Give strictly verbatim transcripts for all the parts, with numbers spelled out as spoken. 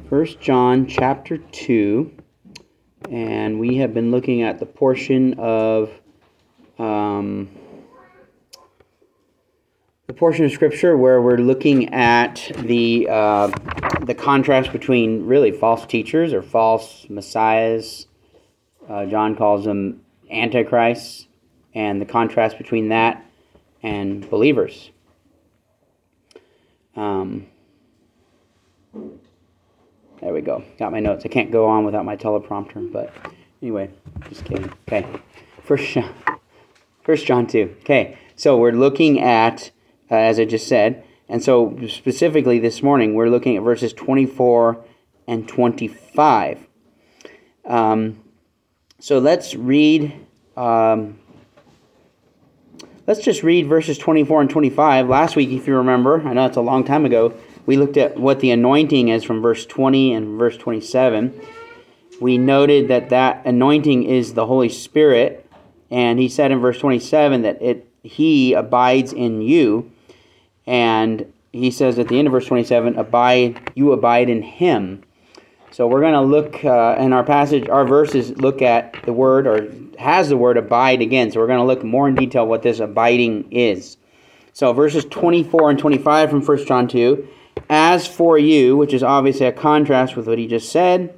First John chapter two, and we have been looking at the portion of um, the portion of Scripture where we're looking at the uh, the contrast between really false teachers or false messiahs. Uh, John calls them antichrists, and the contrast between that and believers. Um, there we go. Got my notes. I can't go on without my teleprompter, but anyway, just kidding. Okay, First John, First John two. Okay, so we're looking at, uh, as I just said, and so specifically this morning we're looking at verses twenty-four and twenty-five. Um, so let's read. Um, let's just read verses twenty-four and twenty-five. Last week, if you remember, I know it's a long time ago, we looked at what the anointing is from verse twenty and verse twenty-seven. We noted that that anointing is the Holy Spirit, and he said in verse twenty-seven that it he abides in you, and he says at the end of verse twenty-seven, abide you abide in him. So we're going to look uh, in our passage, our verses look at the word, or has the word abide again. So we're going to look more in detail what this abiding is. So verses twenty-four and twenty-five from First John two. As for you, which is obviously a contrast with what he just said,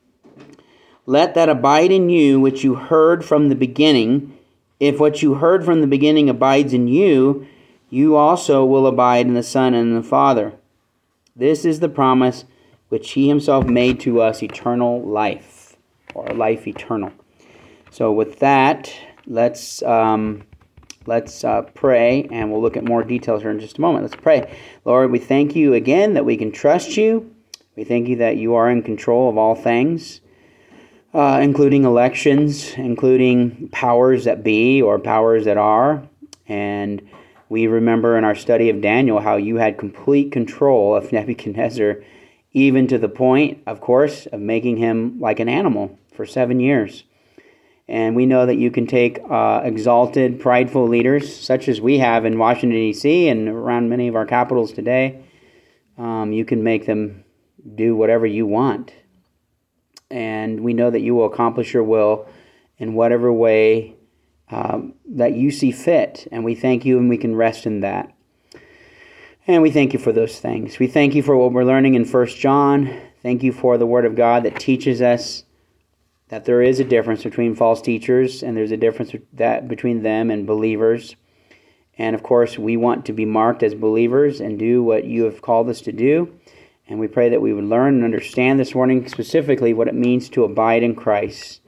let that abide in you which you heard from the beginning. If what you heard from the beginning abides in you, you also will abide in the Son and in the Father. This is the promise which he himself made to us, eternal life, or life eternal. So with that, let's... Um, Let's uh, pray, and we'll look at more details here in just a moment. Let's pray. Lord, we thank you again that we can trust you. We thank you that you are in control of all things, uh, including elections, including powers that be or powers that are. And we remember in our study of Daniel how you had complete control of Nebuchadnezzar, even to the point, of course, of making him like an animal for seven years. And we know that you can take uh, exalted, prideful leaders, such as we have in Washington, D C and around many of our capitals today. Um, you can make them do whatever you want. And we know that you will accomplish your will in whatever way um, that you see fit. And we thank you, and we can rest in that. And we thank you for those things. We thank you for what we're learning in First John. Thank you for the Word of God that teaches us that there is a difference between false teachers, and there's a difference that between them and believers. And of course, we want to be marked as believers and do what you have called us to do. And we pray that we would learn and understand this morning specifically what it means to abide in Christ.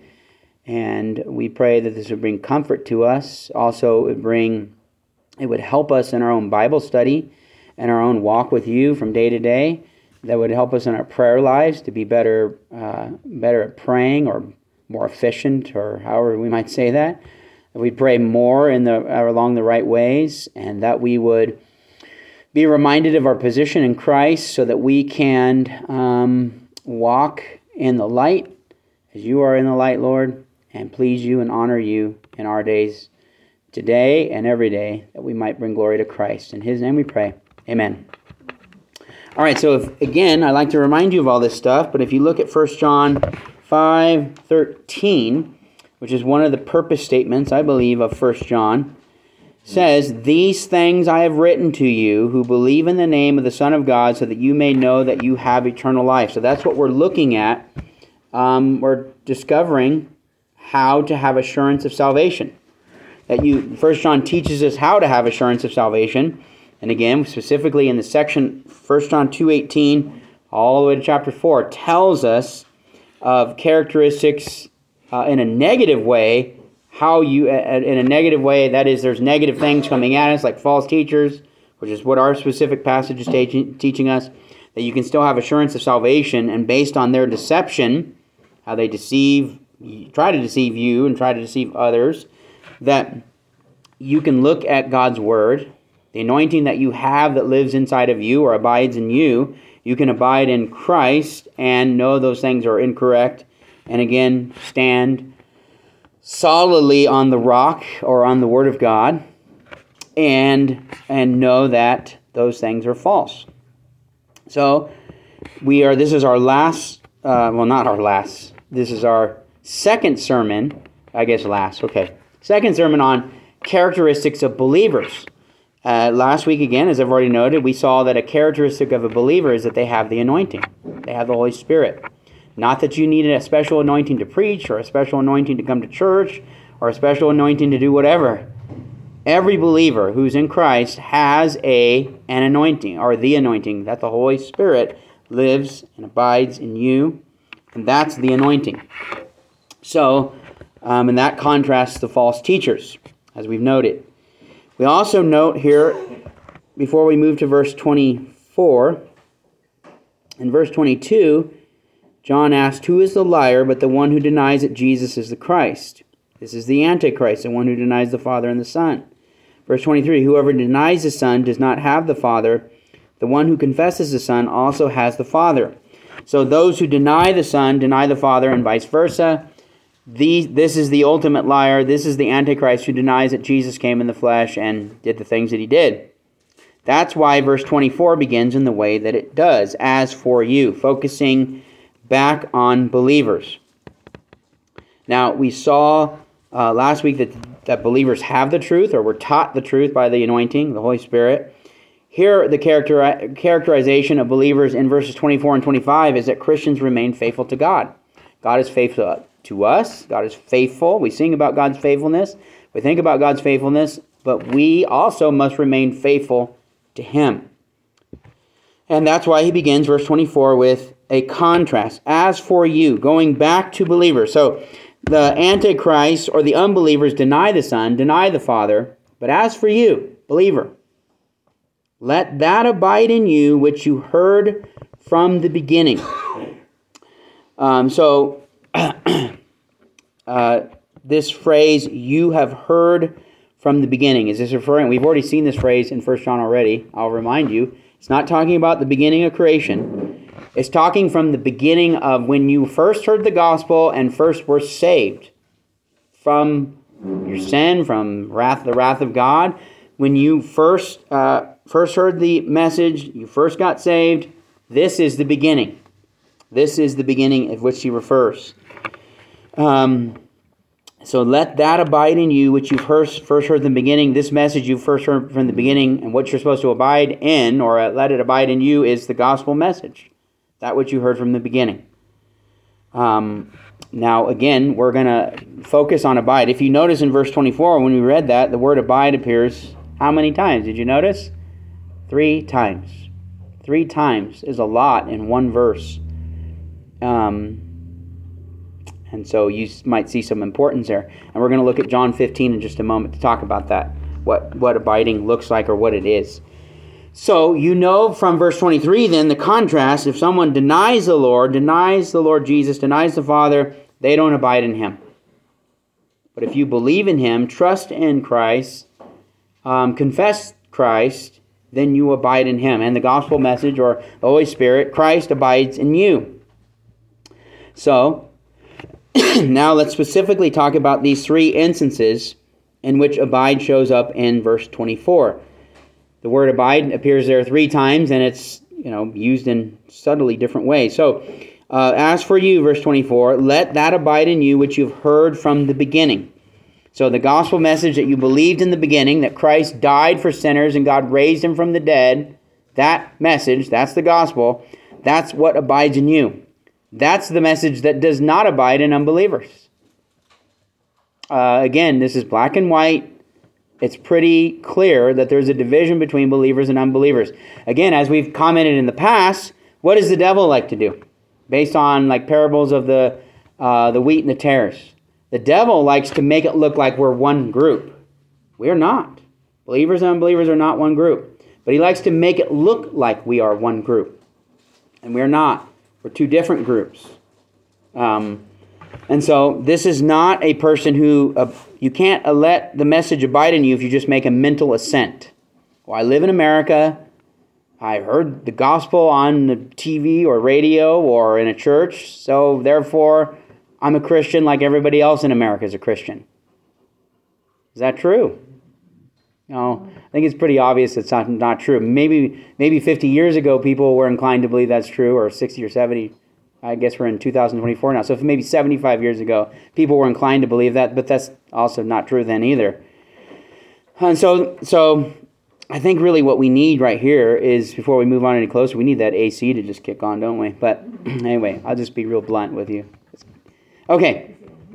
And we pray that this would bring comfort to us. Also, it would bring, it would help us in our own Bible study and our own walk with you from day to day. That would help us in our prayer lives to be better uh, better at praying, or more efficient, or however we might say that. That we'd pray more in the uh, along the right ways, and that we would be reminded of our position in Christ so that we can um, walk in the light as you are in the light, Lord, and please you and honor you in our days today and every day, that we might bring glory to Christ. In his name we pray. Amen. All right, so if, again, I like to remind you of all this stuff, but if you look at First John five thirteen, which is one of the purpose statements, I believe, of First John, says, "These things I have written to you who believe in the name of the Son of God, so that you may know that you have eternal life." So that's what we're looking at. Um, we're discovering how to have assurance of salvation. That you, First John teaches us how to have assurance of salvation. And again, specifically in the section, First John two eighteen, all the way to chapter four, tells us of characteristics uh, in a negative way, how you, uh, in a negative way, that is, there's negative things coming at us, like false teachers, which is what our specific passage is teaching, teaching us, that you can still have assurance of salvation, and based on their deception, how they deceive, try to deceive you and try to deceive others, that you can look at God's Word, the anointing that you have that lives inside of you or abides in you. You can abide in Christ and know those things are incorrect, and again, stand solidly on the rock or on the Word of God, and and know that those things are false. So we are. This is our last. Uh, well, not our last. This is our second sermon. I guess last. Okay, second sermon on characteristics of believers. Uh, last week, again, as I've already noted, we saw that a characteristic of a believer is that they have the anointing. They have the Holy Spirit. Not that you needed a special anointing to preach or a special anointing to come to church or a special anointing to do whatever. Every believer who's in Christ has a an anointing, or the anointing, that the Holy Spirit lives and abides in you, and that's the anointing. So, um, and that contrasts the false teachers, as we've noted. We also note here, before we move to verse twenty-four, in verse twenty-two, John asked, "Who is the liar but the one who denies that Jesus is the Christ?" This is the Antichrist, the one who denies the Father and the Son. Verse twenty-three, "Whoever denies the Son does not have the Father. The one who confesses the Son also has the Father." So those who deny the Son deny the Father, and vice versa. These, this is the ultimate liar. This is the Antichrist who denies that Jesus came in the flesh and did the things that he did. That's why verse twenty-four begins in the way that it does. "As for you," focusing back on believers. Now, we saw uh, last week that, that believers have the truth, or were taught the truth by the anointing, the Holy Spirit. Here, the character, characterization of believers in verses twenty-four and twenty-five is that Christians remain faithful to God. God is faithful to us. God is faithful. We sing about God's faithfulness. We think about God's faithfulness, but we also must remain faithful to Him. And that's why he begins verse twenty-four with a contrast. "As for you," going back to believers. So the Antichrist or the unbelievers deny the Son, deny the Father. But as for you, believer, let that abide in you which you heard from the beginning. Um, so uh, this phrase, "you have heard from the beginning," is this referring? We've already seen this phrase in First John already. I'll remind you. It's not talking about the beginning of creation. It's talking from the beginning of when you first heard the gospel and first were saved from your sin, from wrath, the wrath of God. When you first uh, first heard the message, you first got saved. This is the beginning. This is the beginning of which he refers. Um, so let that abide in you, which you've first, first heard from the beginning. This message you've first heard from the beginning, and what you're supposed to abide in, or uh, let it abide in you, is the gospel message. That which you heard from the beginning. Um, now, again, we're going to focus on abide. If you notice in verse twenty-four, when we read that, the word abide appears how many times? Did you notice? Three times. Three times is a lot in one verse. Um, and so you might see some importance there. And we're going to look at John fifteen in just a moment to talk about that, what, what abiding looks like or what it is. So you know from verse twenty-three then the contrast. If someone denies the Lord, denies the Lord Jesus, denies the Father, they don't abide in Him. But if you believe in Him, trust in Christ, um, confess Christ, then you abide in Him. And the gospel message, or the Holy Spirit, Christ abides in you. So, now let's specifically talk about these three instances in which abide shows up in verse twenty-four. The word abide appears there three times, and it's, you know, used in subtly different ways. So, uh, as for you, verse twenty-four, let that abide in you which you've heard from the beginning. So the gospel message that you believed in the beginning, that Christ died for sinners and God raised Him from the dead, that message, that's the gospel, that's what abides in you. That's the message that does not abide in unbelievers. Uh, again, this is black and white. It's pretty clear that there's a division between believers and unbelievers. Again, as we've commented in the past, what does the devil like to do? Based on like parables of the uh, the wheat and the tares. The devil likes to make it look like we're one group. We're not. Believers and unbelievers are not one group. But he likes to make it look like we are one group. And we're not. We're two different groups. Um, and so this is not a person who, uh, you can't uh, let the message abide in you if you just make a mental assent. Well, I live in America. I heard the gospel on the T V or radio or in a church. So therefore, I'm a Christian like everybody else in America is a Christian. Is that true? No, I think it's pretty obvious it's not, not true. Maybe maybe fifty years ago, people were inclined to believe that's true, or sixty or seventy. I guess we're in two thousand twenty-four now. So if maybe seventy-five years ago, people were inclined to believe that, but that's also not true then either. And so, so I think really what we need right here is, before we move on any closer, we need that A C to just kick on, don't we? But anyway, I'll just be real blunt with you. Okay.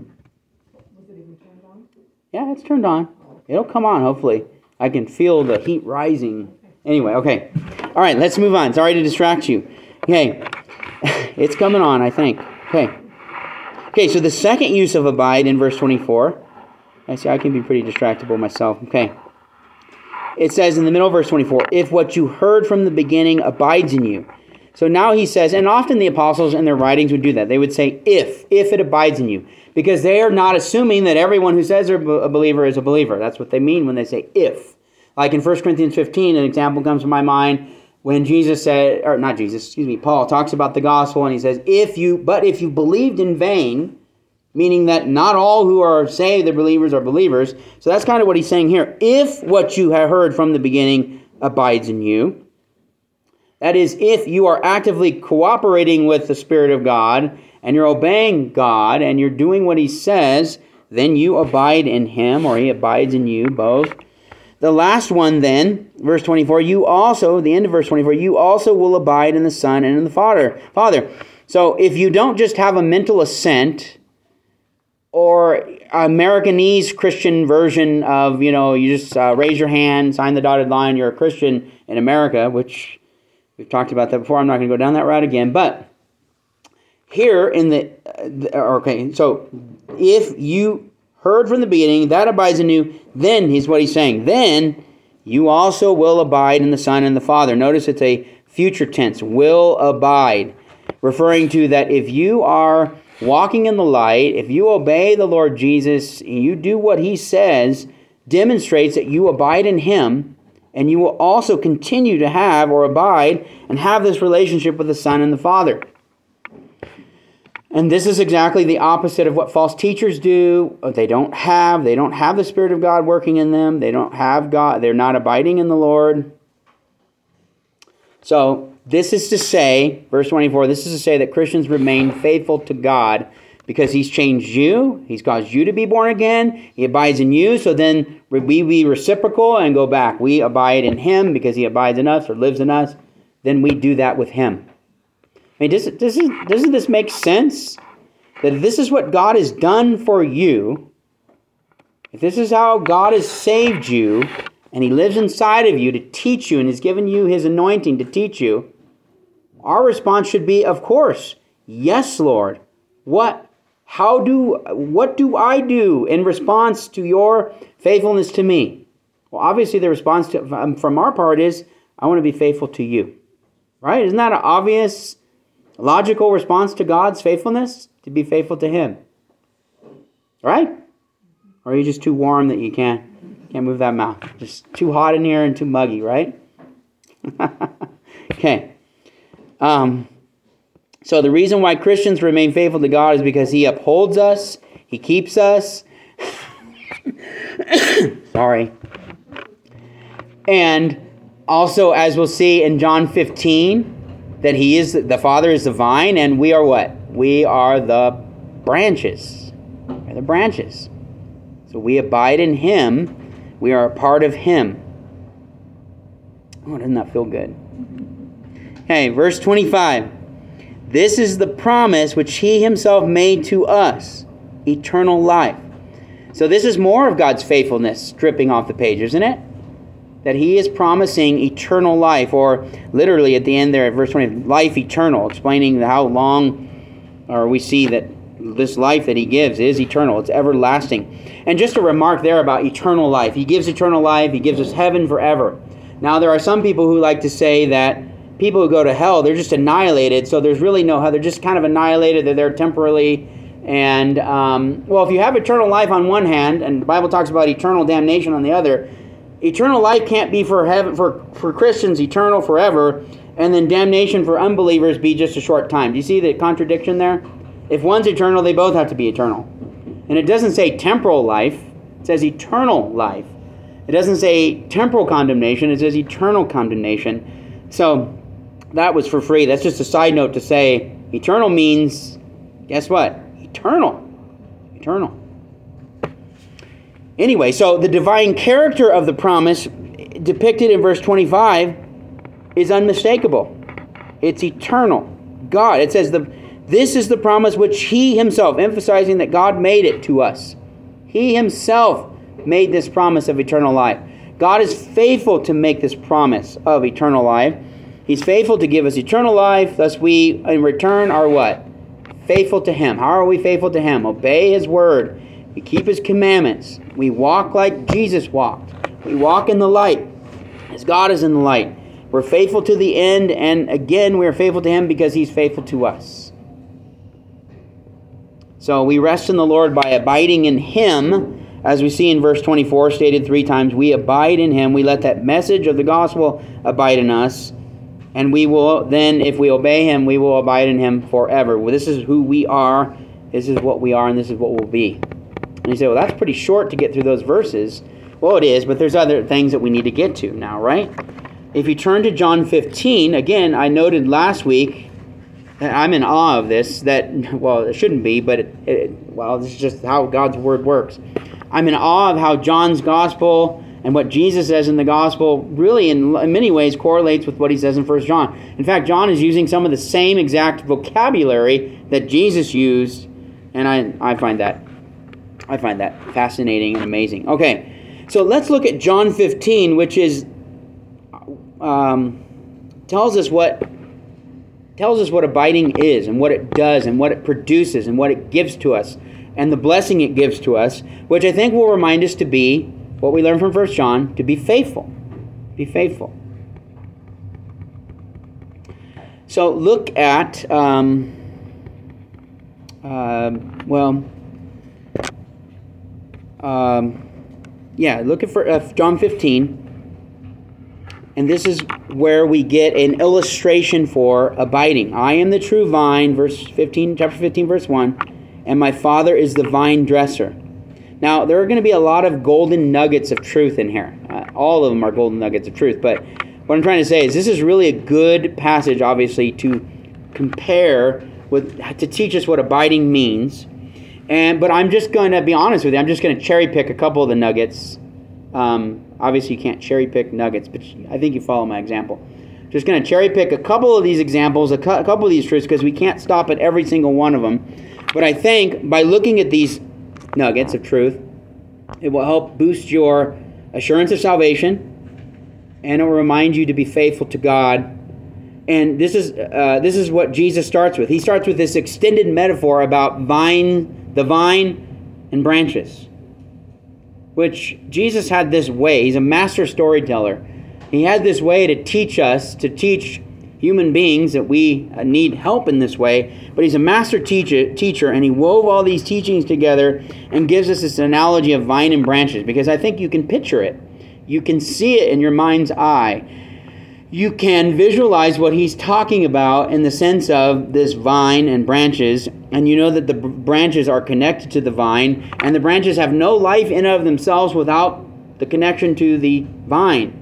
Yeah, it's turned on. It'll come on, hopefully. I can feel the heat rising. Anyway, okay. All right, let's move on. Sorry to distract you. Okay. It's coming on, I think. Okay. Okay, so the second use of abide in verse twenty-four. I see I can be pretty distractible myself. Okay. It says in the middle of verse twenty-four, if what you heard from the beginning abides in you. So now he says, and often the apostles in their writings would do that. They would say, if, if it abides in you. Because they are not assuming that everyone who says they're a believer is a believer. That's what they mean when they say if. Like in First Corinthians fifteen, an example comes to my mind when Jesus said, or not Jesus, excuse me, Paul talks about the gospel, and he says, if you, but if you believed in vain, meaning that not all who are saved, the believers, are believers. So that's kind of what he's saying here. If what you have heard from the beginning abides in you, that is, if you are actively cooperating with the Spirit of God, and you're obeying God, and you're doing what he says, then you abide in him, or he abides in you, both. The last one then, verse twenty-four, you also, the end of verse twenty-four, you also will abide in the Son and in the Father. Father. So if you don't just have a mental assent, or Americanese Christian version of, you know, you just uh, raise your hand, sign the dotted line, you're a Christian in America, which we've talked about that before. I'm not going to go down that route again. But here in the, uh, okay, so if you heard from the beginning, that abides in you, then he's what he's saying. Then you also will abide in the Son and the Father. Notice it's a future tense, will abide, referring to that if you are walking in the light, if you obey the Lord Jesus, and you do what he says, demonstrates that you abide in him, and you will also continue to have or abide and have this relationship with the Son and the Father. And this is exactly the opposite of what false teachers do. They don't have, they don't have the Spirit of God working in them. They don't have God, they're not abiding in the Lord. So, this is to say, verse twenty-four, this is to say that Christians remain faithful to God because he's changed you. He's caused you to be born again. He abides in you. So then we be reciprocal and go back. We abide in him because he abides in us or lives in us. Then we do that with him. I mean, does, does, doesn't this make sense? That if this is what God has done for you, if this is how God has saved you, and he lives inside of you to teach you, and has given you his anointing to teach you, our response should be, of course, yes, Lord. What, how do, what do I do in response to your faithfulness to me? Well, obviously the response to, um, from our part is, I want to be faithful to you. Right? Isn't that an obvious, logical response to God's faithfulness? To be faithful to him. Right? Or are you just too warm that you can't, can't move that mouth? Just too hot in here and too muggy, right? Okay. Um, so the reason why Christians remain faithful to God is because he upholds us. He keeps us. Sorry. And also, as we'll see in John fifteen, that he is, the Father is the vine, and we are what? We are the branches. We're the branches. So we abide in him. We are a part of him. Oh, doesn't that feel good? Okay, verse twenty-five. This is the promise which he himself made to us, eternal life. So this is more of God's faithfulness dripping off the page, isn't it? That he is promising eternal life, or literally at the end there at verse twenty, life eternal, explaining how long, or we see that this life that he gives is eternal. It's everlasting. And just a remark there about eternal life. He gives eternal life. He gives us heaven forever. Now, there are some people who like to say that people who go to hell, they're just annihilated. So there's really no hell. They're just kind of annihilated. They're there temporarily. And, um, well, if you have eternal life on one hand, and the Bible talks about eternal damnation on the other, eternal life can't be for heaven, for, for Christians eternal forever, and then damnation for unbelievers be just a short time. Do you see the contradiction there? If one's eternal, they both have to be eternal. And it doesn't say temporal life. It says eternal life. It doesn't say temporal condemnation, it says eternal condemnation. So that was for free. That's just a side note to say eternal means, guess what? Eternal. Eternal. Anyway, so the divine character of the promise depicted in verse twenty-five is unmistakable. It's eternal. God. It says, the, this is the promise which he himself, emphasizing that God made it to us. He himself made this promise of eternal life. God is faithful to make this promise of eternal life. He's faithful to give us eternal life. Thus we, in return, are what? Faithful to him. How are we faithful to him? Obey his word. We keep his commandments. We walk like Jesus walked. We walk in the light as God is in the light. We're faithful to the end, and again, we're faithful to him because he's faithful to us. So we rest in the Lord by abiding in him. As we see in verse twenty-four, stated three times, we abide in him. We let that message of the gospel abide in us. And we will then, if we obey him, we will abide in him forever. Well, this is who we are. This is what we are, and this is what we'll be. And you say, well, that's pretty short to get through those verses. Well, it is, but there's other things that we need to get to now, right? If you turn to John fifteen, again, I noted last week, I'm in awe of this, that, well, it shouldn't be, but, it, it, well, this is just how God's word works. I'm in awe of how John's gospel and what Jesus says in the gospel really in, in many ways correlates with what he says in First John. In fact, John is using some of the same exact vocabulary that Jesus used, and I, I find that I find that fascinating and amazing. Okay, so let's look at John fifteen, which is um, tells us what tells us what abiding is and what it does and what it produces and what it gives to us and the blessing it gives to us, which I think will remind us to be what we learned from First John, to be faithful. Be faithful. So look at, um, uh, well, um, yeah, look at for, uh, John fifteen. And this is where we get an illustration for abiding. I am the true vine, verse fifteen, chapter fifteen, verse one, and my Father is the vine dresser. Now, there are going to be a lot of golden nuggets of truth in here. Uh, all of them are golden nuggets of truth. But what I'm trying to say is this is really a good passage, obviously, to compare with, to teach us what abiding means. And But I'm just going to be honest with you. I'm just going to cherry pick a couple of the nuggets. Um, obviously, you can't cherry pick nuggets, but I think you follow my example. Just going to cherry pick a couple of these examples, a, cu- a couple of these truths, because we can't stop at every single one of them. But I think by looking at these nuggets of truth, it will help boost your assurance of salvation, and it will remind you to be faithful to God. And this is uh, this is what Jesus starts with. He starts with this extended metaphor about vine, the vine and branches, which Jesus had this way. He's a master storyteller. He had this way to teach us, to teach human beings that we need help in this way. But he's a master teacher, teacher, and he wove all these teachings together and gives us this analogy of vine and branches, because I think you can picture it. You can see it in your mind's eye. You can visualize what he's talking about in the sense of this vine and branches, and you know that the branches are connected to the vine, and the branches have no life in and of themselves without the connection to the vine.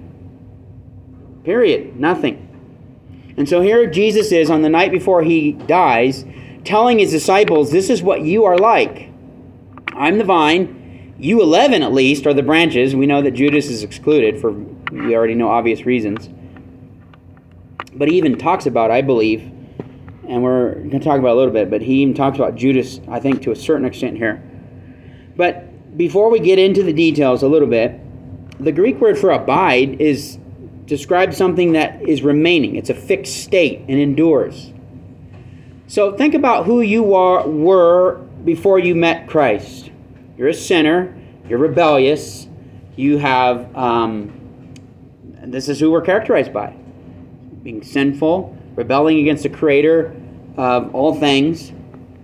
Period. Nothing. And so here Jesus is, on the night before he dies, telling his disciples, this is what you are like. I'm the vine. You eleven, at least, are the branches. We know that Judas is excluded for, we already know, obvious reasons. But he even talks about, I believe, and we're going to talk about it a little bit, but he even talks about Judas, I think, to a certain extent here. But before we get into the details a little bit, the Greek word for abide is describes something that is remaining. It's a fixed state and endures. So think about who you are, were before you met Christ. You're a sinner. You're rebellious. You have, um, this is who we're characterized by. Being sinful, rebelling against the Creator of all things.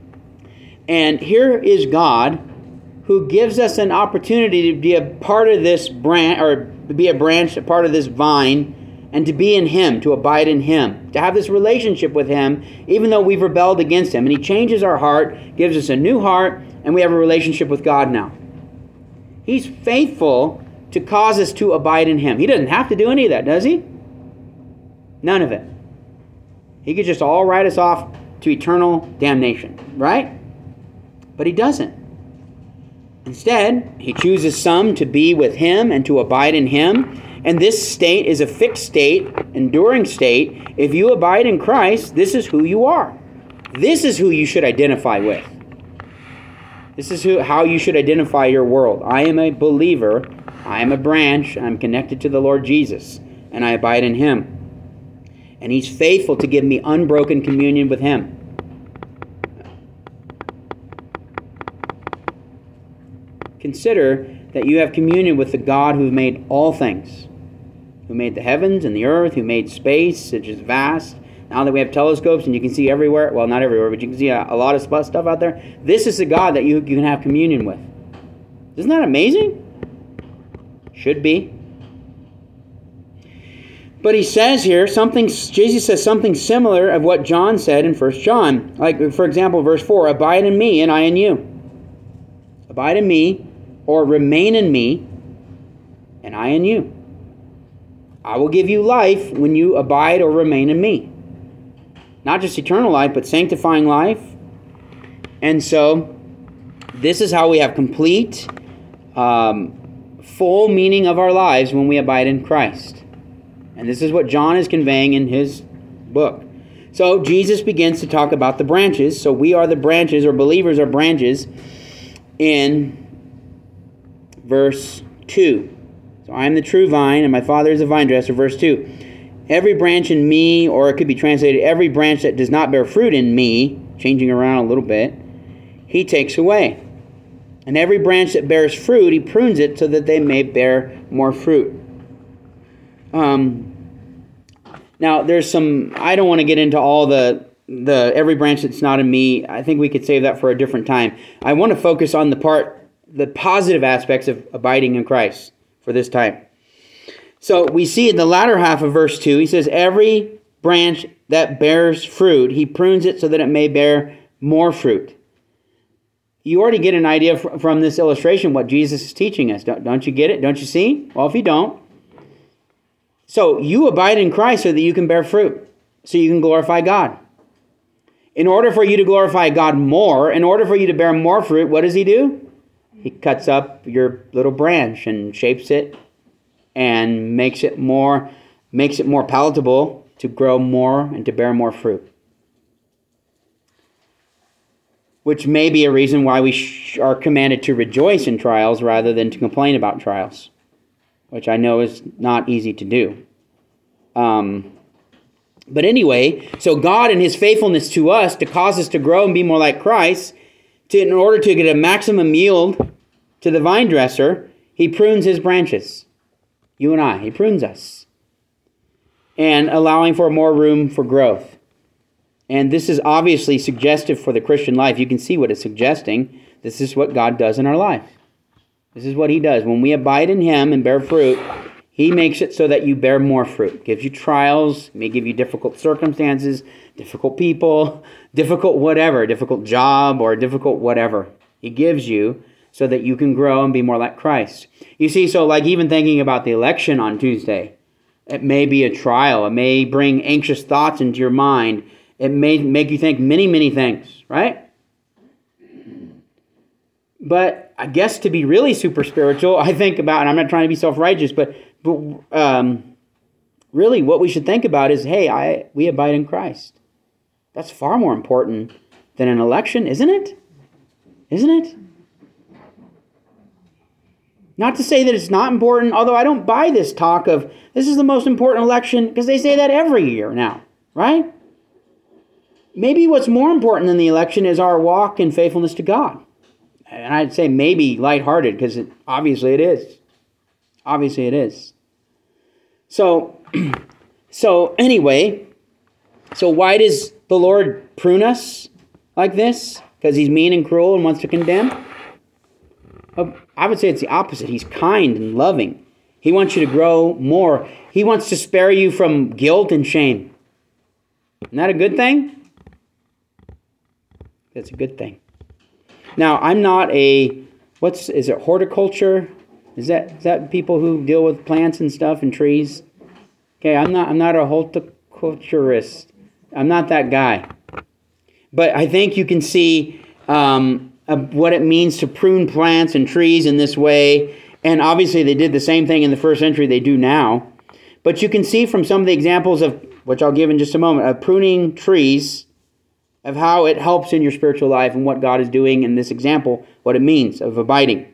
And here is God, who gives us an opportunity to be a part of this branch, or to be a branch, a part of this vine, and to be in Him, to abide in Him, to have this relationship with Him, even though we've rebelled against Him. And He changes our heart, gives us a new heart, and we have a relationship with God now. He's faithful to to cause us to abide in him. He doesn't have to do any of that, does he? None of it. He could just all write us off to eternal damnation, right? But he doesn't. Instead, he chooses some to be with him and to abide in him. And this state is a fixed state, enduring state. If you abide in Christ, this is who you are. This is who you should identify with. This is who, how you should identify your world. I am a believer. I am a branch. I'm connected to the Lord Jesus, and I abide in him. And he's faithful to give me unbroken communion with him. Consider that you have communion with the God who made all things, who made the heavens and the earth, who made space, which is vast. Now that we have telescopes and you can see everywhere, well, not everywhere, but you can see a, a lot of stuff out there. This is the God that you, you can have communion with. Isn't that amazing? Should be. But he says here something, Jesus says something similar of what John said in First John. Like, for example, verse four, abide in me and I in you. Abide in me, or remain in me, and I in you. I will give you life when you abide or remain in me. Not just eternal life, but sanctifying life. And so, this is how we have complete, um, full meaning of our lives when we abide in Christ. And this is what John is conveying in his book. So, Jesus begins to talk about the branches. So, we are the branches, or believers are branches, in verse two. So, I am the true vine, and my Father is a vine dresser, verse two. Every branch in me, or it could be translated, every branch that does not bear fruit in me, changing around a little bit, he takes away. And every branch that bears fruit, he prunes it so that they may bear more fruit. Um, now, there's some, I don't want to get into all the, the every branch that's not in me. I think we could save that for a different time. I want to focus on the part, the positive aspects of abiding in Christ for this time. So we see in the latter half of verse two, he says, every branch that bears fruit, he prunes it so that it may bear more fruit. You already get an idea from this illustration what Jesus is teaching us. Don't you get it? Don't you see? Well, if you don't. So you abide in Christ so that you can bear fruit, so you can glorify God. In order for you to glorify God more, in order for you to bear more fruit, what does he do? He cuts up your little branch and shapes it and makes it more makes it more palatable to grow more and to bear more fruit. Which may be a reason why we sh- are commanded to rejoice in trials rather than to complain about trials, which I know is not easy to do. Um, but anyway, so God in his faithfulness to us to cause us to grow and be more like Christ, to, in order to get a maximum yield to the vine dresser, he prunes his branches. You and I, he prunes us. And allowing for more room for growth. And this is obviously suggestive for the Christian life. You can see what it's suggesting. This is what God does in our life. This is what he does. When we abide in him and bear fruit, he makes it so that you bear more fruit. Gives you trials, may give you difficult circumstances, difficult people, difficult whatever, difficult job or difficult whatever. He gives you so that you can grow and be more like Christ. You see, so like even thinking about the election on Tuesday, it may be a trial. It may bring anxious thoughts into your mind. It may make you think many, many things, right? But I guess to be really super spiritual, I think about, and I'm not trying to be self-righteous, but, but um, really what we should think about is, hey, I we abide in Christ. That's far more important than an election, isn't it? Isn't it? Not to say that it's not important, although I don't buy this talk of this is the most important election, because they say that every year now, right? Maybe what's more important than the election is our walk in faithfulness to God. And I'd say maybe lighthearted, because it, obviously it is. Obviously it is. So, so anyway, so why does the Lord prune us like this? Because he's mean and cruel and wants to condemn? I would say it's the opposite. He's kind and loving. He wants you to grow more. He wants to spare you from guilt and shame. Isn't that a good thing? That's a good thing. Now, I'm not a, what's, is it horticulture? Is that is that people who deal with plants and stuff and trees? Okay, I'm not I'm not a horticulturist. I'm not that guy. But I think you can see um, uh, what it means to prune plants and trees in this way. And obviously they did the same thing in the first century they do now. But you can see from some of the examples of, which I'll give in just a moment, of pruning trees, of how it helps in your spiritual life and what God is doing in this example, what it means of abiding.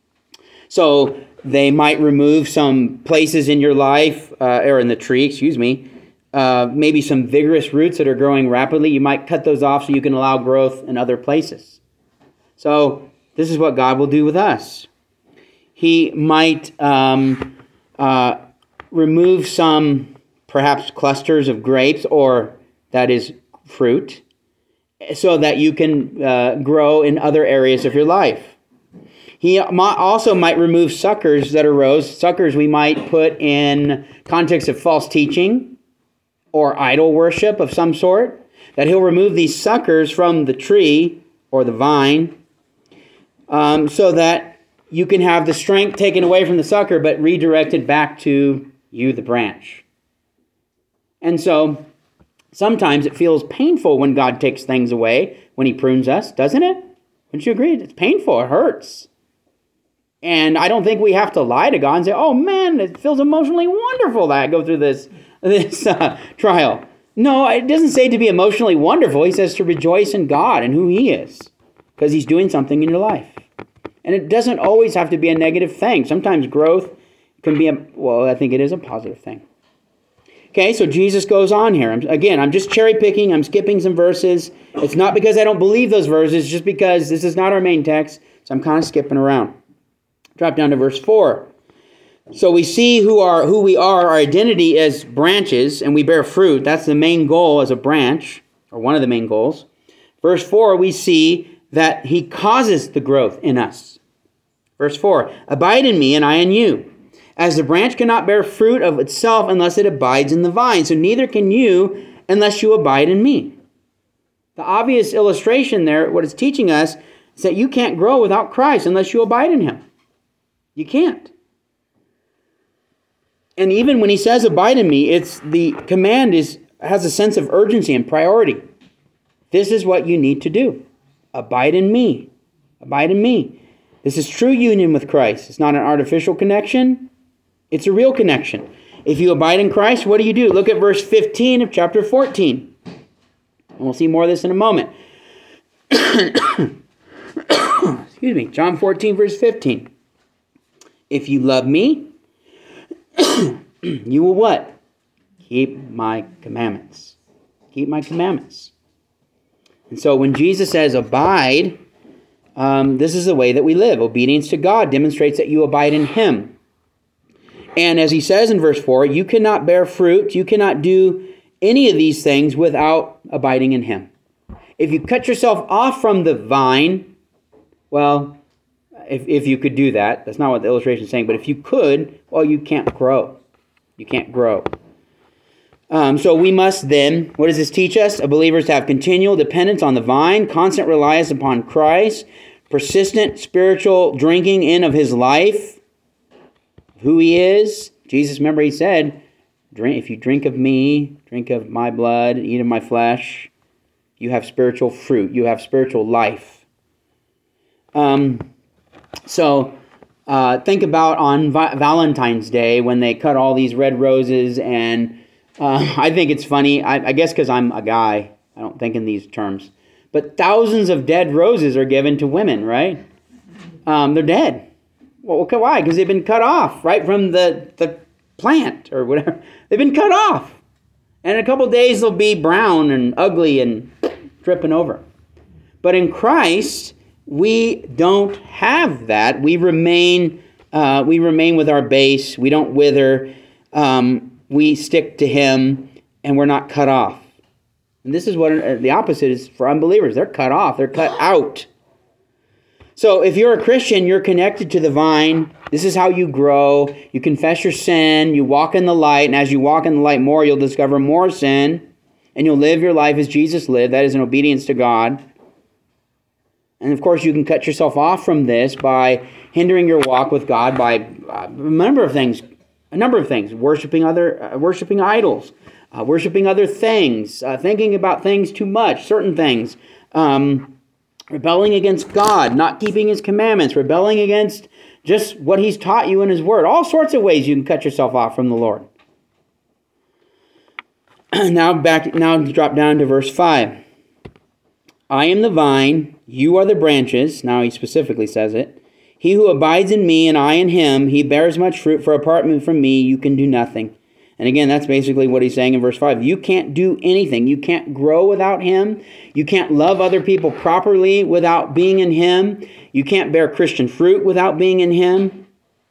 So they might remove some places in your life, uh, or in the tree, excuse me, uh, maybe some vigorous roots that are growing rapidly. You might cut those off so you can allow growth in other places. So this is what God will do with us. He might um, uh, remove some, perhaps, clusters of grapes, or that is fruit, so that you can uh, grow in other areas of your life. He also might remove suckers that arose. Suckers we might put in context of false teaching or idol worship of some sort. That he'll remove these suckers from the tree or the vine um, so that you can have the strength taken away from the sucker but redirected back to you, the branch. And so sometimes it feels painful when God takes things away, when he prunes us, doesn't it? Wouldn't you agree? It's painful. It hurts. And I don't think we have to lie to God and say, oh man, it feels emotionally wonderful that I go through this, this uh, trial. No, it doesn't say to be emotionally wonderful. He says to rejoice in God and who he is, because he's doing something in your life. And it doesn't always have to be a negative thing. Sometimes growth can be, a, well, I think it is a positive thing. Okay, so Jesus goes on here. I'm, again, I'm just cherry picking. I'm skipping some verses. It's not because I don't believe those verses, just because this is not our main text. So I'm kind of skipping around. Drop down to verse four. So we see who are who we are, our identity as branches, and we bear fruit. That's the main goal as a branch, or one of the main goals. Verse four, we see that he causes the growth in us. Verse four, abide in me and I in you. As the branch cannot bear fruit of itself unless it abides in the vine, so neither can you unless you abide in me. The obvious illustration there, what it's teaching us, is that you can't grow without Christ unless you abide in him. You can't. And even when he says abide in me, it's the command is has a sense of urgency and priority. This is what you need to do. Abide in me. Abide in me. This is true union with Christ. It's not an artificial connection. It's a real connection. If you abide in Christ, what do you do? Look at verse fifteen of chapter fourteen. And we'll see more of this in a moment. Excuse me. John fourteen, verse fifteen. If you love me, you will what? Keep my commandments. Keep my commandments. And so when Jesus says abide, um, this is the way that we live. Obedience to God demonstrates that you abide in him. And as he says in verse four, you cannot bear fruit, you cannot do any of these things without abiding in him. If you cut yourself off from the vine, well, if, if you could do that, that's not what the illustration is saying, but if you could, well, you can't grow. You can't grow. Um, so we must then, what does this teach us? A believer is to have continual dependence on the vine, constant reliance upon Christ, persistent spiritual drinking in of his life, who he is. Jesus, remember, he said, "Drink if you drink of me, drink of my blood, eat of my flesh, you have spiritual fruit. You have spiritual life." Um, so uh, think about on Va- Valentine's Day when they cut all these red roses, and uh, I think it's funny, I, I guess because I'm a guy, I don't think in these terms, but thousands of dead roses are given to women, right? Um, they're dead. Well, why? Because they've been cut off, right, from the, the plant or whatever. They've been cut off. And in a couple of days, they'll be brown and ugly and dripping over. But in Christ, we don't have that. We remain, uh, we remain with our base. We don't wither. Um, we stick to him, and we're not cut off. And this is what uh, the opposite is for unbelievers. They're cut off. They're cut out. So if you're a Christian, you're connected to the vine. This is how you grow. You confess your sin. You walk in the light. And as you walk in the light more, you'll discover more sin. And you'll live your life as Jesus lived. That is in obedience to God. And of course, you can cut yourself off from this by hindering your walk with God by a number of things. A number of things: worshiping other, uh, worshiping idols, uh, worshiping other things, uh, thinking about things too much, certain things, um, rebelling against God, not keeping His commandments, rebelling against just what He's taught you in His Word. All sorts of ways you can cut yourself off from the Lord. Now back. Now drop down to verse five. I am the vine, you are the branches. Now he specifically says it. He who abides in me and I in him, he bears much fruit, for apart from me you can do nothing. And again, that's basically what he's saying in verse five. You can't do anything. You can't grow without Him. You can't love other people properly without being in Him. You can't bear Christian fruit without being in Him.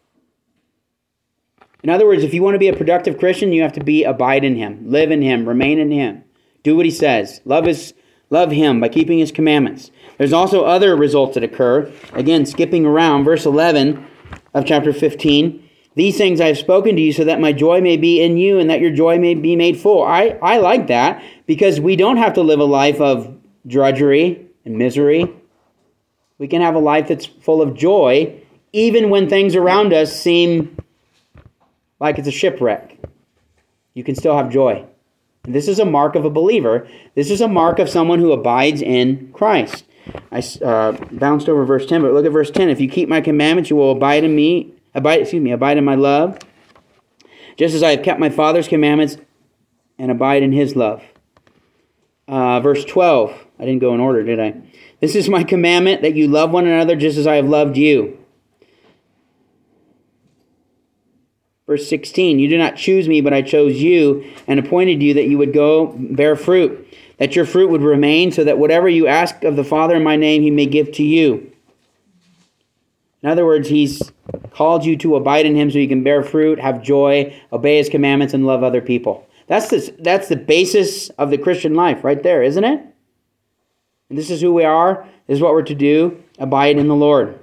In other words, if you want to be a productive Christian, you have to be abide in Him, live in Him, remain in Him. Do what He says. Love His Love Him by keeping His commandments. There's also other results that occur. Again, skipping around, verse eleven of chapter fifteen. These things I have spoken to you so that my joy may be in you and that your joy may be made full. I, I like that because we don't have to live a life of drudgery and misery. We can have a life that's full of joy even when things around us seem like it's a shipwreck. You can still have joy. This is a mark of a believer. This is a mark of someone who abides in Christ. I uh, bounced over verse ten, but look at verse ten. If you keep my commandments, you will abide in me. Abide, excuse me, abide in my love, just as I have kept my Father's commandments and abide in His love. Uh, verse twelve. I didn't go in order, did I? This is my commandment, that you love one another just as I have loved you. Verse sixteen, you do not choose me, but I chose you and appointed you that you would go bear fruit, that your fruit would remain, so that whatever you ask of the Father in my name, He may give to you. In other words, He's called you to abide in Him so you can bear fruit, have joy, obey His commandments, and love other people. That's the, that's the basis of the Christian life right there, isn't it? And this is who we are. This is what we're to do. Abide in the Lord.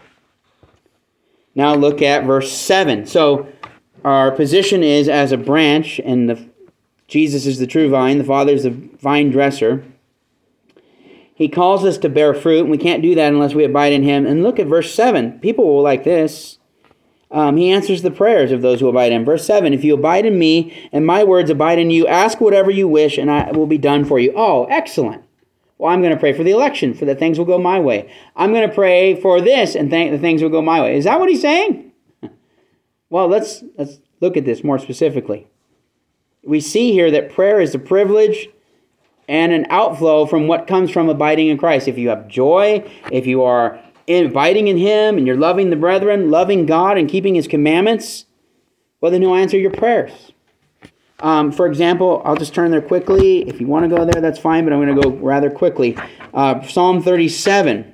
Now look at verse seven. So our position is as a branch, and the, Jesus is the true vine. The Father is the vine dresser. He calls us to bear fruit, and we can't do that unless we abide in Him. And look at verse seven. People will like this. Um, he answers the prayers of those who abide in Him. Verse seven, if you abide in me, and my words abide in you, ask whatever you wish, and I will be done for you. Oh, excellent. Well, I'm going to pray for the election, for that things will go my way. I'm going to pray for this, and th- the things will go my way. Is that what he's saying? Well, let's let's look at this more specifically. We see here that prayer is a privilege and an outflow from what comes from abiding in Christ. If you have joy, if you are abiding in Him, and you're loving the brethren, loving God, and keeping His commandments, well, then He'll answer your prayers. Um, for example, I'll just turn there quickly. If you want to go there, that's fine, but I'm going to go rather quickly. Uh, Psalm thirty-seven.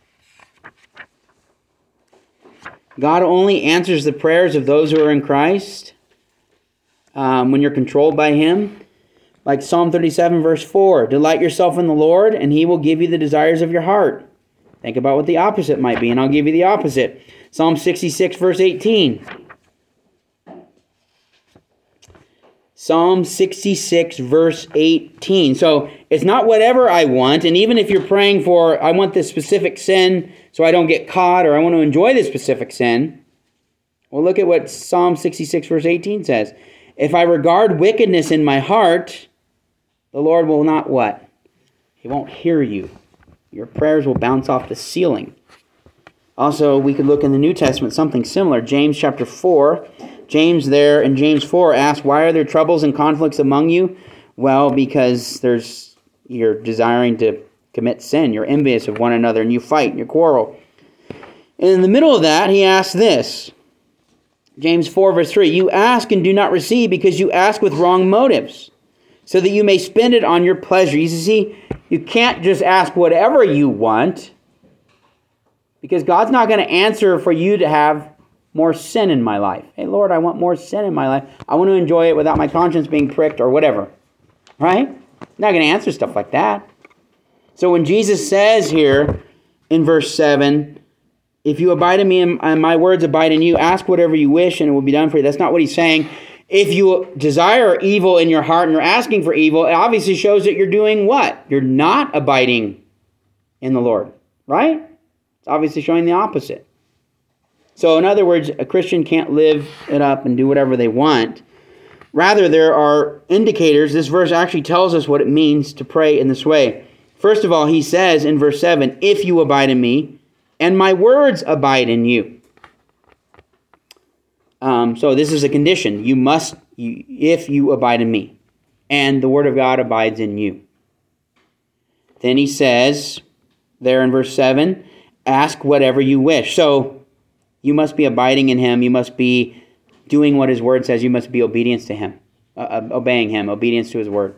God only answers the prayers of those who are in Christ um, when you're controlled by Him. Like Psalm thirty-seven, verse four. Delight yourself in the Lord, and He will give you the desires of your heart. Think about what the opposite might be, and I'll give you the opposite. Psalm sixty-six, verse eighteen. Psalm sixty-six, verse eighteen. So it's not whatever I want, and even if you're praying for, I want this specific sin so I don't get caught, or I want to enjoy this specific sin, well, look at what Psalm sixty-six, verse eighteen says. If I regard wickedness in my heart, the Lord will not what? He won't hear you. Your prayers will bounce off the ceiling. Also, we could look in the New Testament, something similar. James chapter four. James there in James four asks, why are there troubles and conflicts among you? Well, because there's you're desiring to commit sin. You're envious of one another, and you fight, and you quarrel. And in the middle of that, he asks this. James four, verse three. You ask and do not receive because you ask with wrong motives, so that you may spend it on your pleasure. You see, you can't just ask whatever you want, because God's not going to answer for you to have more sin in my life. Hey, Lord, I want more sin in my life. I want to enjoy it without my conscience being pricked or whatever. Right? Not going to answer stuff like that. So when Jesus says here in verse seven, if you abide in me and my words abide in you, ask whatever you wish and it will be done for you. That's not what he's saying. If you desire evil in your heart and you're asking for evil, it obviously shows that you're doing what? You're not abiding in the Lord. right? It's obviously showing the opposite. So in other words, a Christian can't live it up and do whatever they want. Rather, there are indicators. This verse actually tells us what it means to pray in this way. First of all, he says in verse seven, if you abide in me, and my words abide in you. Um, so this is a condition. You must, you, if you abide in me, and the word of God abides in you. Then he says, there in verse seven, ask whatever you wish. So you must be abiding in him. You must be doing what his word says. You must be obedience to him, uh, obeying him, obedience to his word.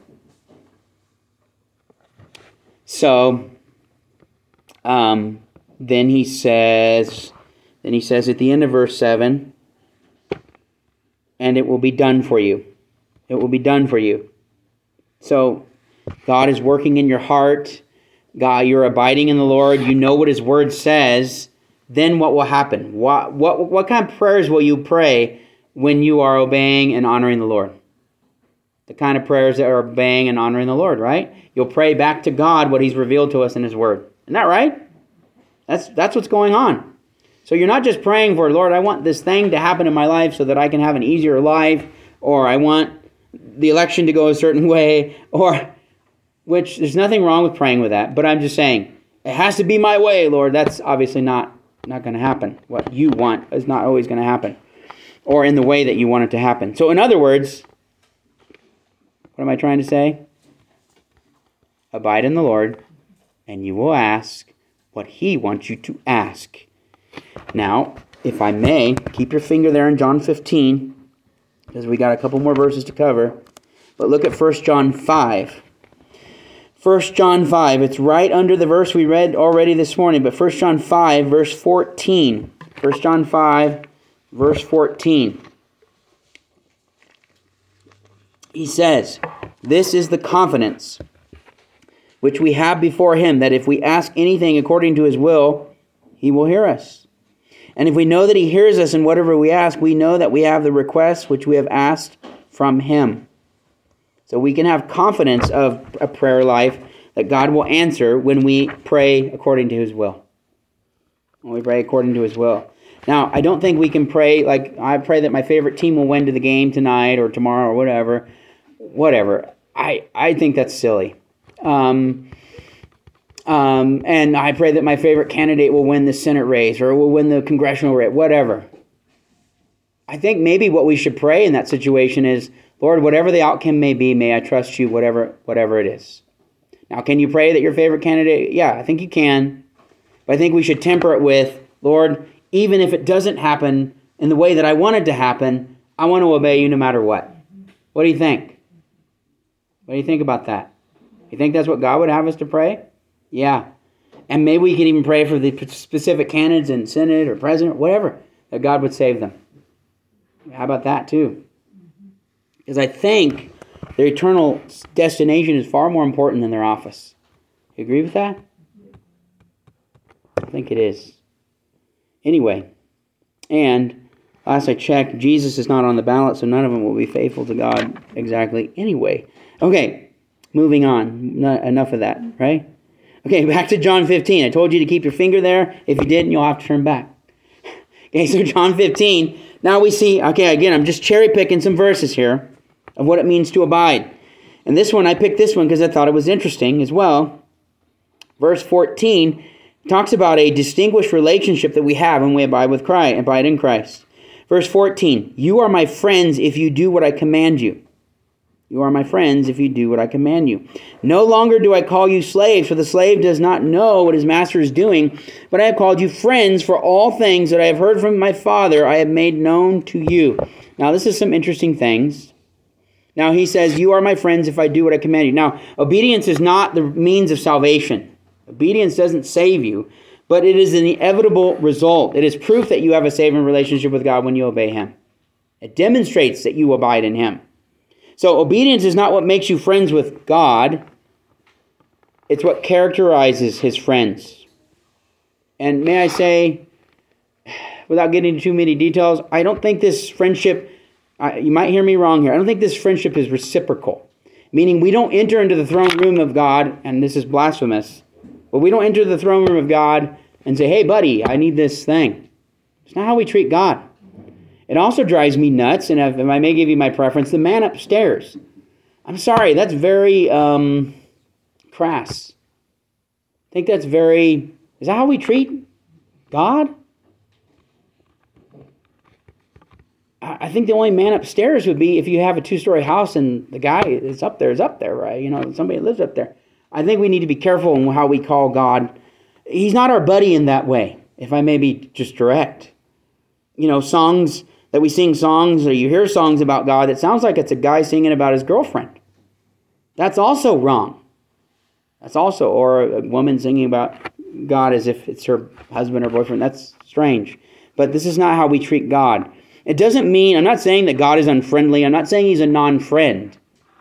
So, um, then he says, then he says at the end of verse seven, and it will be done for you. It will be done for you. So, God is working in your heart. God, you're abiding in the Lord. You know what his word says. Then what will happen? What, what, what kind of prayers will you pray when you are obeying and honoring the Lord? The kind of prayers that are obeying and honoring the Lord, right? You'll pray back to God what he's revealed to us in his word. Isn't that right? That's, that's what's going on. So you're not just praying for, Lord, I want this thing to happen in my life so that I can have an easier life, or I want the election to go a certain way, or, which there's nothing wrong with praying with that, but I'm just saying, it has to be my way, Lord. That's obviously not, not going to happen. What you want is not always going to happen, or in the way that you want it to happen. So in other words, what am I trying to say? Abide in the Lord, and you will ask what he wants you to ask. Now, if I may, keep your finger there in John fifteen, because we got a couple more verses to cover. But look at First John five. First John five, it's right under the verse we read already this morning, but First John five, verse fourteen. First John five, verse fourteen. He says, this is the confidence which we have before him, that if we ask anything according to his will, he will hear us. And if we know that he hears us in whatever we ask, we know that we have the requests which we have asked from him. So we can have confidence of a prayer life that God will answer when we pray according to his will. When we pray according to his will. Now, I don't think we can pray, like, I pray that my favorite team will win to the game tonight or tomorrow or whatever. Whatever. I, I think that's silly. Um, um, and I pray that my favorite candidate will win the Senate race or will win the congressional race, whatever. I think maybe what we should pray in that situation is, Lord, whatever the outcome may be, may I trust you, whatever, whatever it is. Now, can you pray that your favorite candidate? Yeah, I think you can. But I think we should temper it with, Lord, even if it doesn't happen in the way that I want it to happen, I want to obey you no matter what. What do you think? What do you think about that? You think that's what God would have us to pray? Yeah. And maybe we can even pray for the specific candidates in Senate or president, whatever, that God would save them. How about that too? Because I think their eternal destination is far more important than their office. You agree with that? I think it is. Anyway, and last I checked, Jesus is not on the ballot, so none of them will be faithful to God exactly anyway. Okay, moving on. Not enough of that, right? Okay, back to John fifteen. I told you to keep your finger there. If you didn't, you'll have to turn back. Okay, so John fifteen. Now we see, okay, again, I'm just cherry picking some verses here of what it means to abide. And this one, I picked this one because I thought it was interesting as well. Verse fourteen talks about a distinguished relationship that we have when we abide with Christ, abide in Christ. Verse fourteen, you are my friends if you do what I command you. You are my friends if you do what I command you. No longer do I call you slaves, for the slave does not know what his master is doing, but I have called you friends, for all things that I have heard from my Father I have made known to you. Now, this is some interesting things. Now, he says, you are my friends if I do what I command you. Now, obedience is not the means of salvation. Obedience doesn't save you, but it is an inevitable result. It is proof that you have a saving relationship with God when you obey him. It demonstrates that you abide in him. So obedience is not what makes you friends with God. It's what characterizes his friends. And may I say, without getting into too many details, I don't think this friendship, uh, you might hear me wrong here, I don't think this friendship is reciprocal. Meaning we don't enter into the throne room of God, and this is blasphemous, But we don't enter the throne room of God and say, hey, buddy, I need this thing. It's not how we treat God. It also drives me nuts, and if I may give you my preference, the man upstairs. I'm sorry, that's very um, crass. I think that's very, is that how we treat God? I think the only man upstairs would be if you have a two-story house and the guy is up there is up there, right? You know, somebody lives up there. I think we need to be careful in how we call God. He's not our buddy in that way, if I may be just direct. You know, songs that we sing songs, or you hear songs about God, it sounds like it's a guy singing about his girlfriend. That's also wrong. That's also, or a woman singing about God as if it's her husband or boyfriend. That's strange. But this is not how we treat God. It doesn't mean, I'm not saying that God is unfriendly. I'm not saying he's a non-friend.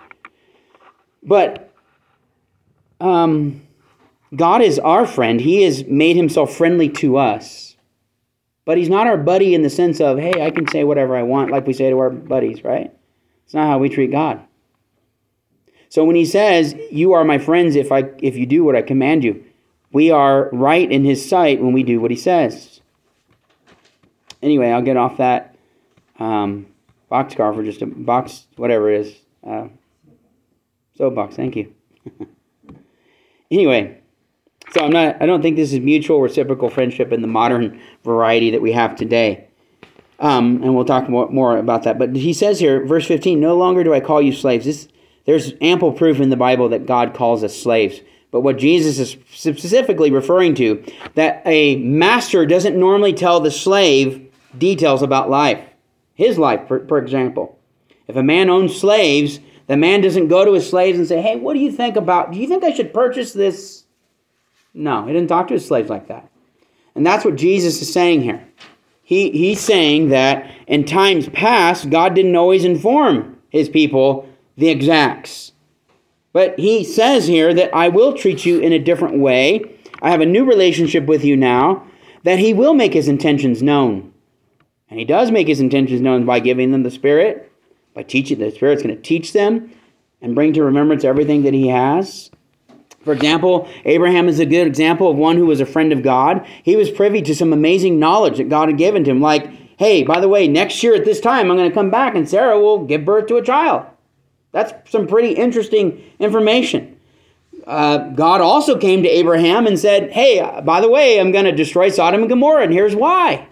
But um, God is our friend. He has made himself friendly to us. But he's not our buddy in the sense of, hey, I can say whatever I want, like we say to our buddies, right? It's not how we treat God. So when he says, you are my friends if I if you do what I command you, we are right in his sight when we do what he says. Anyway, I'll get off that um, boxcar for just a box, whatever it is. Uh, soapbox, thank you. Anyway, so I'm not. I don't think this is mutual reciprocal friendship in the modern variety that we have today. Um, and we'll talk more, more about that. But he says here, verse fifteen, no longer do I call you slaves. This, there's ample proof in the Bible that God calls us slaves. But what Jesus is specifically referring to, that a master doesn't normally tell the slave details about life. His life, for, for example. If a man owns slaves, the man doesn't go to his slaves and say, hey, what do you think about, do you think I should purchase this? No, he didn't talk to his slaves like that. And that's what Jesus is saying here. He, he's saying that in times past, God didn't always inform his people the exacts. But he says here that I will treat you in a different way. I have a new relationship with you now, that he will make his intentions known. And he does make his intentions known by giving them the Spirit, by teaching. The Spirit's going to teach them and bring to remembrance everything that he has. For example, Abraham is a good example of one who was a friend of God. He was privy to some amazing knowledge that God had given to him. Like, hey, by the way, next year at this time, I'm going to come back and Sarah will give birth to a child. That's some pretty interesting information. Uh, God also came to Abraham and said, hey, by the way, I'm going to destroy Sodom and Gomorrah, and here's why.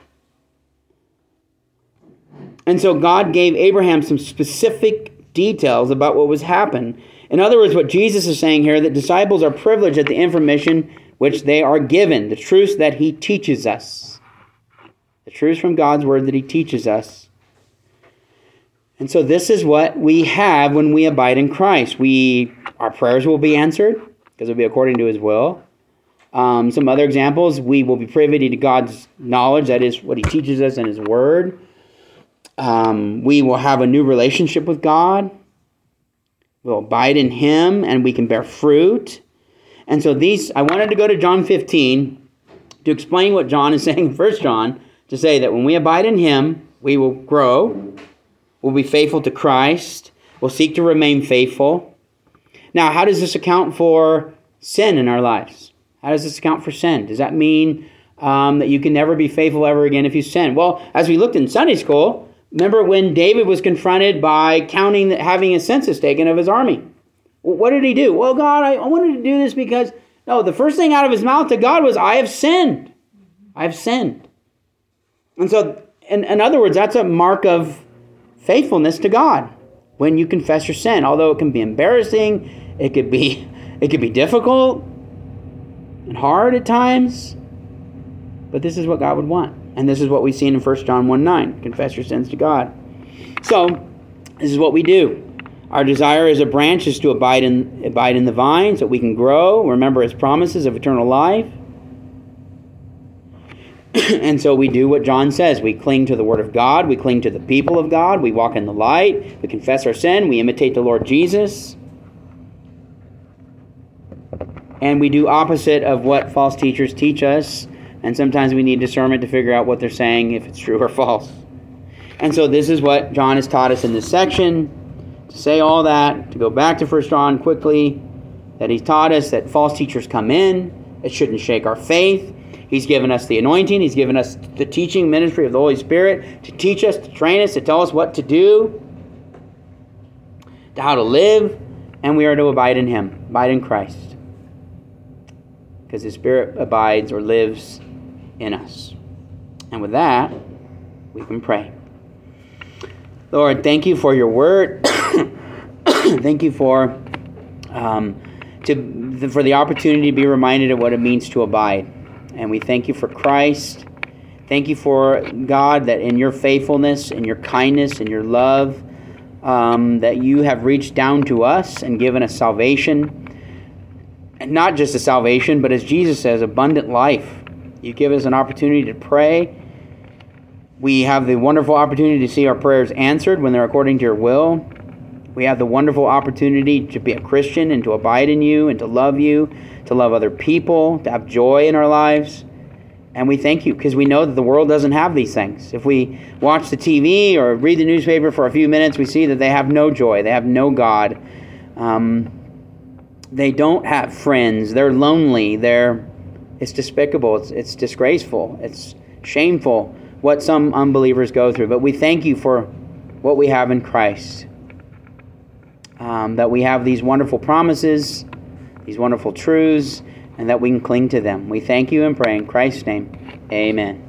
And so God gave Abraham some specific details about what was happening. In other words, what Jesus is saying here, that disciples are privileged at the information which they are given, the truths that he teaches us. The truths from God's word that he teaches us. And so this is what we have when we abide in Christ. We, our prayers will be answered, because it will be according to his will. Um, some other examples, we will be privy to God's knowledge, that is what he teaches us in his word. Um, we will have a new relationship with God. We'll abide in him, and we can bear fruit. And so these, I wanted to go to John fifteen to explain what John is saying in First John, to say that when we abide in him, we will grow. We'll be faithful to Christ. We'll seek to remain faithful. Now, how does this account for sin in our lives? How does this account for sin? Does that mean um, that you can never be faithful ever again if you sin? Well, as we looked in Sunday school, remember when David was confronted by counting, having a census taken of his army? What did he do? Well, God, I, I wanted to do this because, no, the first thing out of his mouth to God was, I have sinned. I have sinned. And so, in, in other words, that's a mark of faithfulness to God when you confess your sin. Although it can be embarrassing, it could be, it could be difficult and hard at times, but this is what God would want. And this is what we see in First John one nine. Confess your sins to God. So, this is what we do. Our desire as a branch is to abide in, abide in the vine so we can grow, remember his promises of eternal life. And so we do what John says. We cling to the Word of God. We cling to the people of God. We walk in the light. We confess our sin. We imitate the Lord Jesus. And we do opposite of what false teachers teach us. And sometimes we need discernment to figure out what they're saying, if it's true or false. And so this is what John has taught us in this section. To say all that, to go back to First John quickly, that he's taught us that false teachers come in, It shouldn't shake our faith. He's given us the anointing. He's given us the teaching ministry of the Holy Spirit to teach us, to train us, to tell us what to do, to how to live, and we are to abide in Him, abide in Christ, because His Spirit abides or lives in us. And with that, we can pray. Lord, thank you for your word. Thank you for um, to for the opportunity to be reminded of what it means to abide. And we thank you for Christ. Thank you for, God, that in your faithfulness, in your kindness, in your love, um, that you have reached down to us and given us salvation. And not just a salvation, but as Jesus says, abundant life. You give us an opportunity to pray. We have the wonderful opportunity to see our prayers answered when they're according to your will. We have the wonderful opportunity to be a Christian and to abide in you and to love you, to love other people, to have joy in our lives. And we thank you because we know that the world doesn't have these things. If we watch the T V or read the newspaper for a few minutes, we see that they have no joy. They have no God. Um, they don't have friends. They're lonely. They're, it's despicable. It's, it's disgraceful. It's shameful what some unbelievers go through. But we thank you for what we have in Christ. Um, that we have these wonderful promises, these wonderful truths, and that we can cling to them. We thank you and pray in Christ's name. Amen.